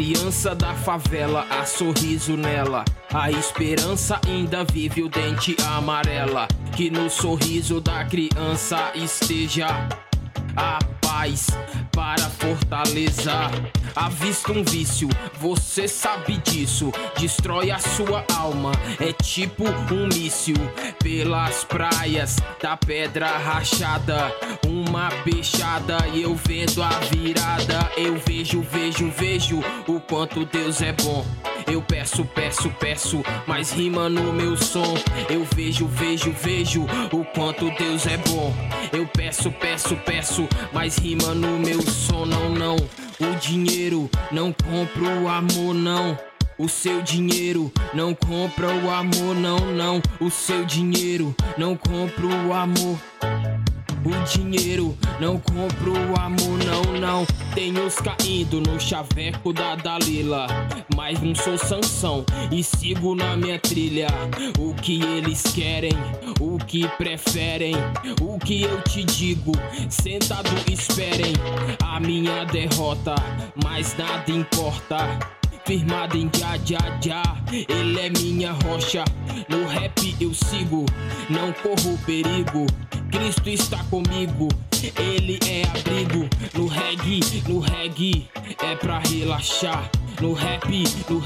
criança da favela, há sorriso nela. A esperança ainda vive, o dente amarela. Que no sorriso da criança esteja a paz para fortaleza. Avista um vício, você sabe disso. Destrói a sua alma, é tipo um míssil. Pelas praias da pedra rachada, uma peixada e eu vendo a virada. Eu vejo o quanto Deus é bom. Eu peço, mas rima no meu som. Eu vejo o quanto Deus é bom. Eu peço, mas rima no meu som. Não, o dinheiro não compra o amor, não. O seu dinheiro não compra o amor, não. O seu dinheiro não compra o amor. O dinheiro não compra o amor, não. Tem os caindo no chaveco da Dalila, mas não sou Sansão e sigo na minha trilha. O que eles querem, o que preferem, o que eu te digo, sentado esperem a minha derrota, mas nada importa. Firmado em já, ele é minha rocha. No rap eu sigo, não corro perigo. Cristo está comigo, ele é abrigo. No reggae é pra relaxar. No rap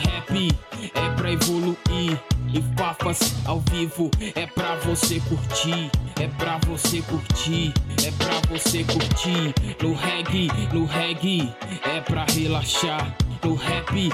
é pra evoluir. E Fafas ao vivo é pra você curtir. É pra você curtir, é pra você curtir. No reggae é pra relaxar. No rap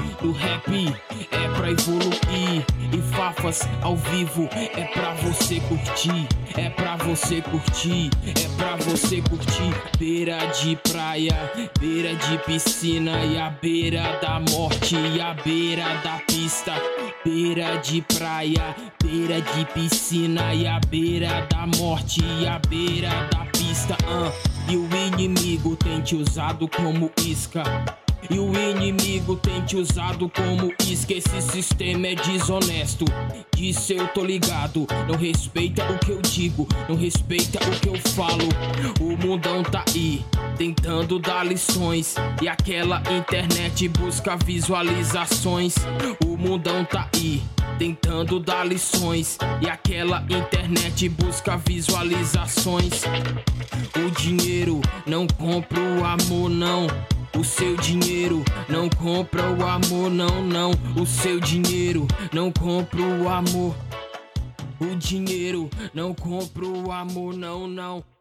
é pra evoluir. E Fafas ao vivo é pra você curtir. É pra você curtir, é pra você curtir. Beira de praia, beira de piscina e a beira da morte e a beira da pista. Beira de praia, beira de piscina e a beira da morte e a beira da pista. E o inimigo tem te usado como isca. E o inimigo tem te usado como isca. Esse sistema é desonesto. Disso eu tô ligado. Não respeita o que eu digo, não respeita o que eu falo. O mundão tá aí, tentando dar lições. E aquela internet busca visualizações. O mundão tá aí, tentando dar lições. E aquela internet busca visualizações. O dinheiro não compra o amor, não. O seu dinheiro não compra o amor, não. O seu dinheiro não compra o amor. O dinheiro não compra o amor, não.